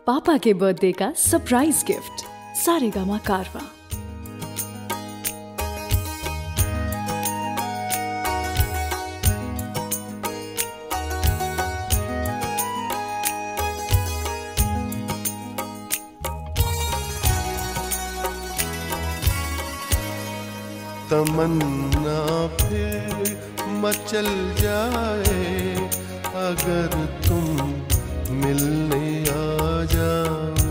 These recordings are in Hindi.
पापा के बर्थडे का सरप्राइज गिफ्ट सारेगामा कारवा। तमन्ना फिर मचल जाए अगर तुम मिलने आ जाओ।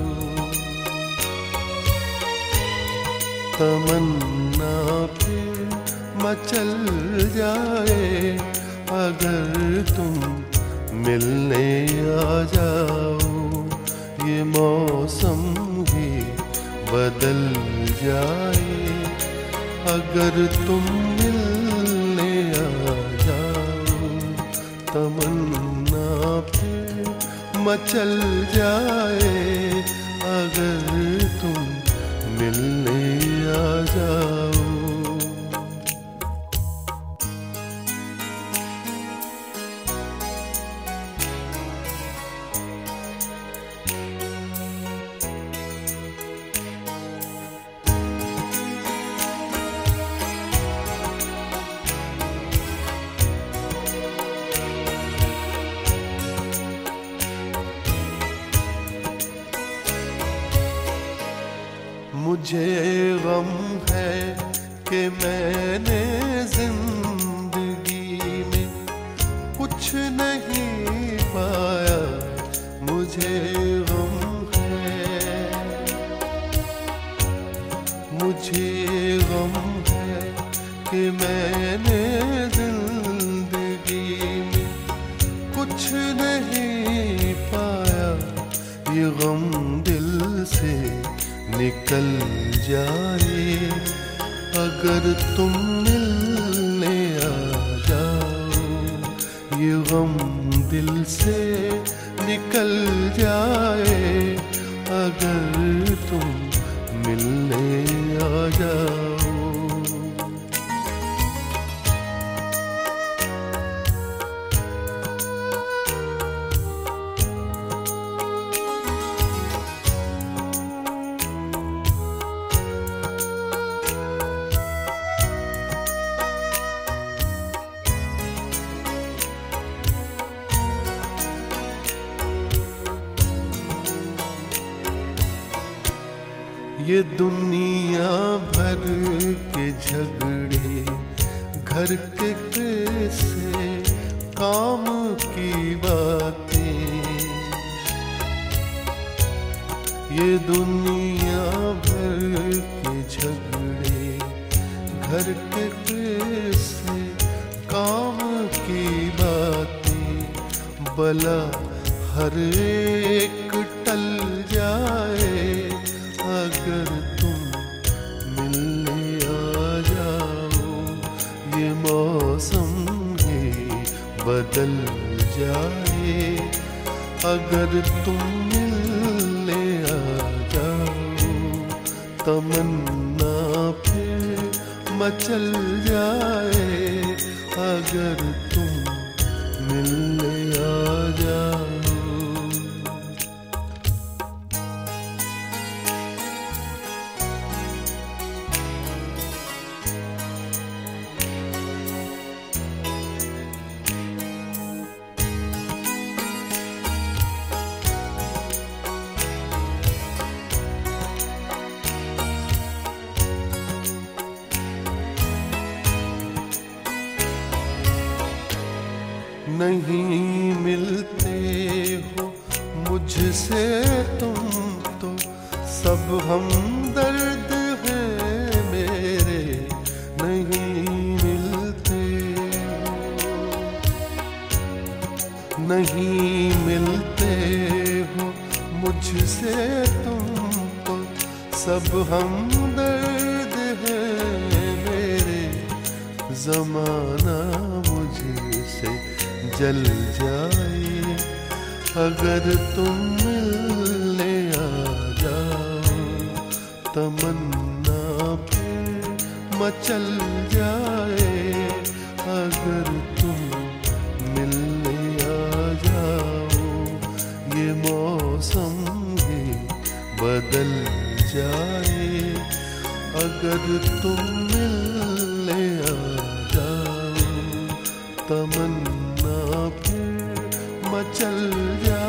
तमन्ना फिर मचल जाए अगर तुम मिलने आ जाओ। ये मौसम ही बदल जाए अगर तुम मिलने आ जाओ। तमन्ना फिर मचल जाए अगर तुम मिलने आ जाओ। मुझे गम है कि मैंने जिंदगी में कुछ नहीं पाया। मुझे गम है, मुझे गम है कि मैंने जिंदगी में कुछ नहीं पाया। ये गम दिल से निकल जाए अगर तुम मिलने आ जाओ। ये गम दिल से निकल जाए अगर तुम मिलने आ जाओ। ये दुनिया भर के झगड़े घर के कैसे काम की बातें। ये दुनिया भर के झगड़े घर के कैसे काम की बातें। भला हर एक टल जाए अगर तुम मिलने आ जाओ। ये मौसम ही बदल जाए अगर तुम मिलने आ जाओ। तमन्ना फिर मचल जाए अगर तुम मिलने आ जाओ। नहीं मिलते हो मुझसे तुम तो सब हमदर्द हैं मेरे। नहीं मिलते हो, नहीं मिलते हो मुझसे तुम तो सब हमदर्द हैं मेरे। ज़माना मुझसे जल जाए अगर तुम मिलने आ जाओ। तमन्ना फिर मचल जाए अगर तुम मिलने आ जाओ। ये मौसम बदल जाए। अगर तुम मिलने आ जाओ, तमन्ना फिर मचल जाए।